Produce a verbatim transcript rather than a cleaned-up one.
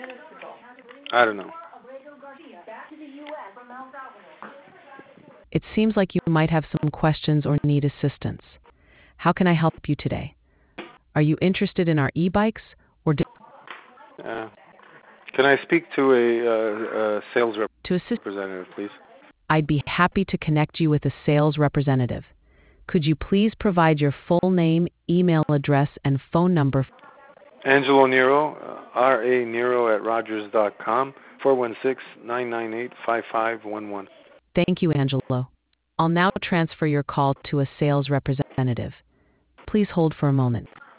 I don't know. It seems like you might have some questions or need assistance. How can I help you today? Are you interested in our e-bikes or do- Uh, can I speak to a, uh, a sales to assist? representative, please? I'd be happy to connect you with a sales representative. Could you please provide your full name, email address, and phone number? Angelo Nero, uh, R A Nero at Rogers dot com, four one six, nine nine eight, five five one one. Thank you, Angelo. I'll now transfer your call to a sales representative. Please hold for a moment.